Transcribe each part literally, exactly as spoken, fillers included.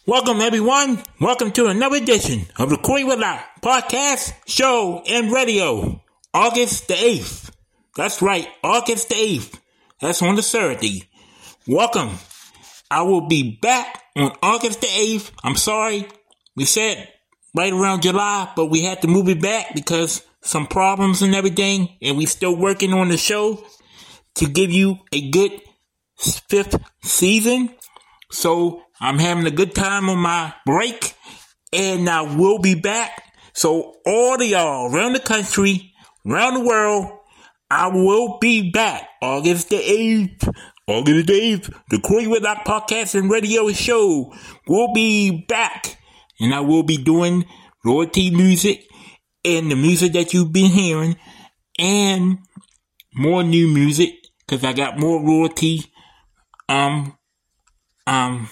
Welcome, everyone. Welcome to another edition of the Corey Whitlock podcast, show, and radio. August the eighth. That's right, August the eighth. That's on the Saturday. Welcome. I will be back on August the eighth. I'm sorry. We said right around July, but we had to move it back because some problems and everything, and we still working on the show to give you a good fifth season. So I'm having a good time on my break, and I will be back. So all of y'all around the country, around the world, I will be back August the eighth. August the eighth, the Corey Whitlock podcast and radio show will be back. And I will be doing royalty music and the music that you've been hearing and more new music because I got more royalty um um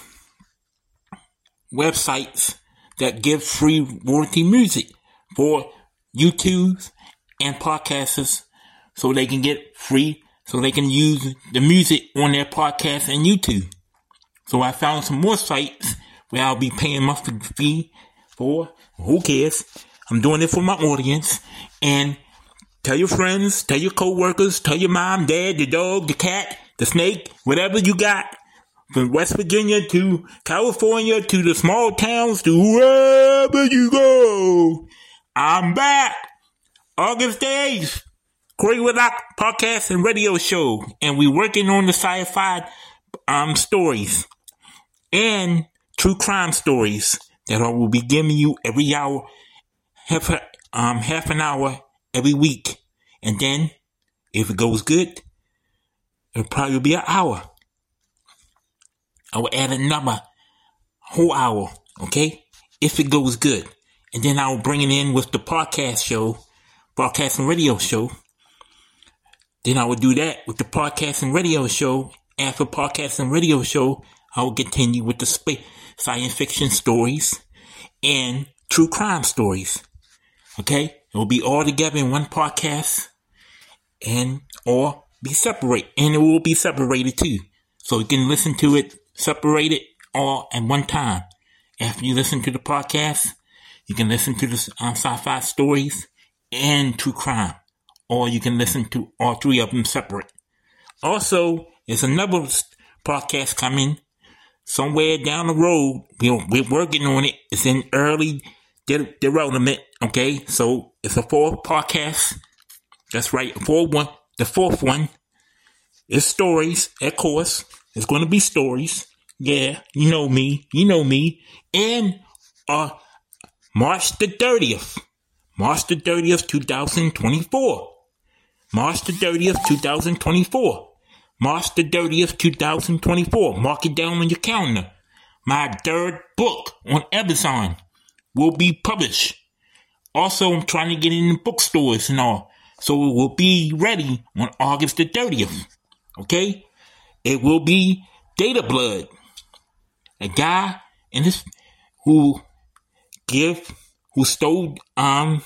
websites that give free royalty music for YouTubes and podcasters so they can get free, so they can use the music on their podcast and YouTube. So I found some more sites where I'll be paying monthly fee for. Who cares? I'm doing it for my audience. And tell your friends, tell your coworkers, tell your mom, dad, the dog, the cat, the snake, whatever you got. From West Virginia to California to the small towns to wherever you go. I'm back. August eighth. Corey Whitlock podcast and radio show. And we're working on the sci-fi um, stories and true crime stories that I will be giving you every hour, half, um, half an hour every week. And then, if it goes good, it'll probably be an hour. I will add another whole hour, okay? If it goes good. And then I will bring it in with the podcast show, podcast and radio show. Then I will do that with the podcast and radio show. After podcast and radio show, I will continue with the sp- science fiction stories and true crime stories. Okay? It will be all together in one podcast and or be separate. And it will be separated too. So you can listen to it separated all at one time. After you listen to the podcast, you can listen to the um, sci-fi stories and true crime. Or you can listen to all three of them separate. Also, there's another podcast coming somewhere down the road. We're, we're working on it. It's in early de- development. Okay, so it's a fourth podcast. That's right, a fourth one. The fourth one is stories, of course. It's going to be stories. Yeah, you know me. You know me. And uh, March the thirtieth. March the thirtieth, twenty twenty-four. March the thirtieth, twenty twenty-four. March the thirtieth, twenty twenty-four. Mark it down on your calendar. My third book on Amazon will be published. Also, I'm trying to get it in the bookstores and all. So it will be ready on August the thirtieth. Okay? It will be Data Blood. A guy in his who give who stole um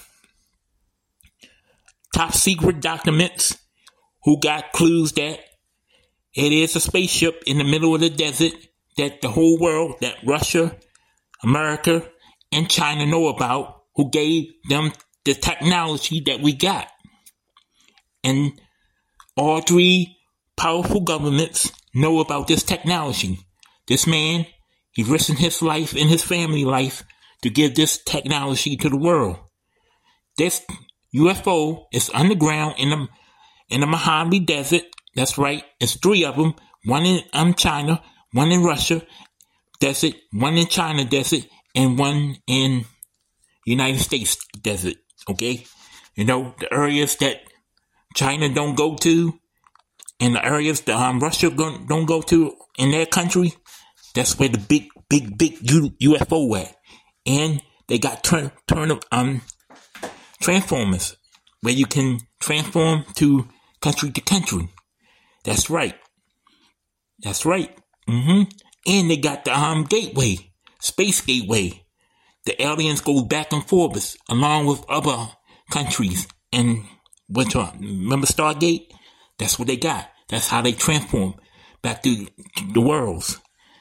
top secret documents, who got clues that it is a spaceship in the middle of the desert that the whole world, that Russia, America, and China know about, who gave them the technology that we got. And all three powerful governments know about this technology. This man, he risked his life and his family life to give this technology to the world. This U F O is underground in the in the Mojave Desert. That's right. It's three of them. One in um, China, one in Russia Desert, one in China Desert, and one in United States Desert. Okay? You know, the areas that China don't go to, and the areas that um, Russia don't go to in their country, that's where the big, big, big U- UFO at. And they got turn, turn um transformers where you can transform to country to country. That's right. That's right. Mm-hmm. And they got the um gateway, space gateway. The aliens go back and forth along with other countries. And what? Remember Stargate? That's what they got. That's how they transform back to the worlds.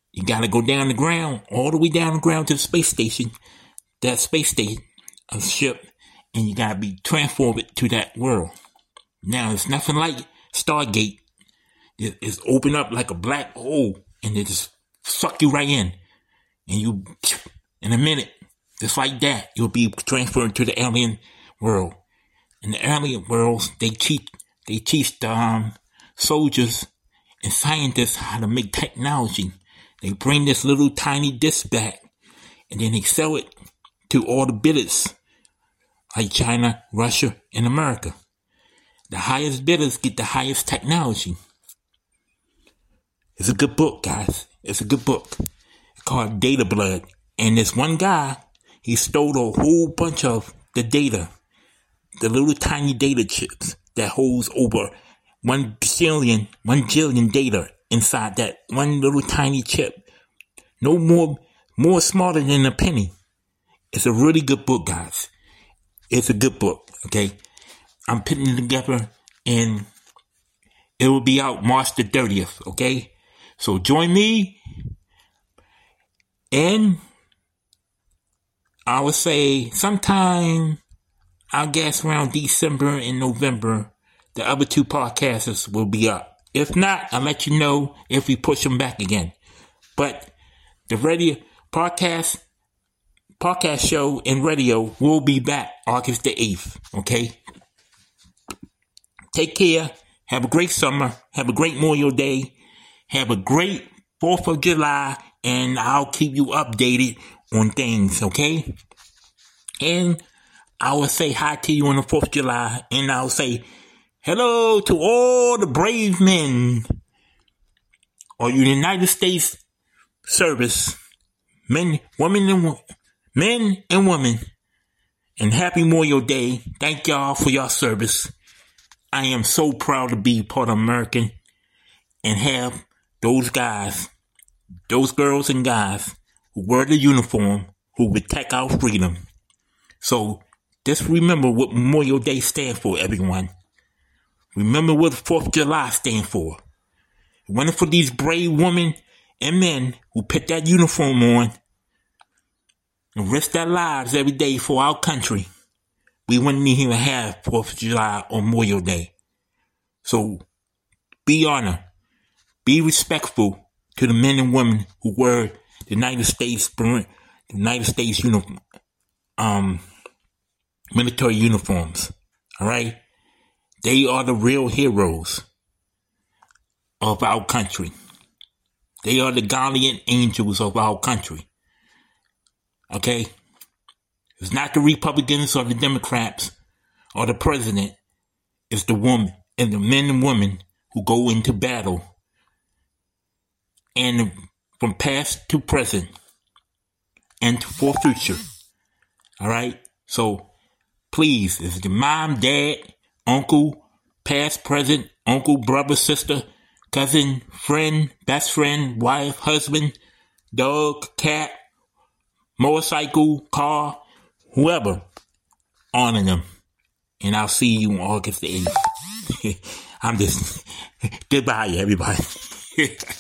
You gotta go down the ground, all the way down the ground to the space station, that space station, a ship, and you gotta be transported to that world. Now, it's nothing like Stargate. It's open up like a black hole, and they just suck you right in. And you, in a minute, just like that, you'll be transferred to the alien world. In the alien worlds, they teach, they teach the um, soldiers and scientists how to make technology. They bring this little tiny disc back, and then they sell it to all the bidders, like China, Russia, and America. The highest bidders get the highest technology. It's a good book, guys. It's a good book. It's called Data Blood. And this one guy, he stole a whole bunch of the data, the little tiny data chips that holds over one billion, one jillion data inside that one little tiny chip. No more, more smarter than a penny. It's a really good book, guys. It's a good book, okay? I'm putting it together, and it will be out March the thirtieth, okay? So join me, and I would say sometime, I guess around December and November, the other two podcasts will be up. If not, I'll let you know if we push them back again. But the radio podcast, podcast show and radio will be back August the eighth, okay? Take care. Have a great summer. Have a great Memorial Day. Have a great fourth of July, and I'll keep you updated on things, okay? And I will say hi to you on the fourth of July, and I'll say hello to all the brave men or United States service, men, women, and men and women, and happy Memorial Day. Thank y'all for your service. I am so proud to be part of American and have those guys, those girls and guys who wear the uniform, who protect our freedom. So just remember what Memorial Day stands for, everyone. Remember what the fourth of July stands for. If it wasn't for these brave women and men who put that uniform on and risk their lives every day for our country, we wouldn't even have fourth of July or Memorial Day. So be honored, be respectful to the men and women who wear the United States, the United States uniform, um, military uniforms. All right, they are the real heroes of our country. They are the guardian angels of our country. Okay? It's not the Republicans or the Democrats or the president. It's the woman and the men and women who go into battle, and from past to present and for future. All right? So please, if your mom, dad, uncle, past, present, uncle, brother, sister, cousin, friend, best friend, wife, husband, dog, cat, motorcycle, car, whoever, honor them. And I'll see you on August the eighth. I'm just, goodbye, everybody.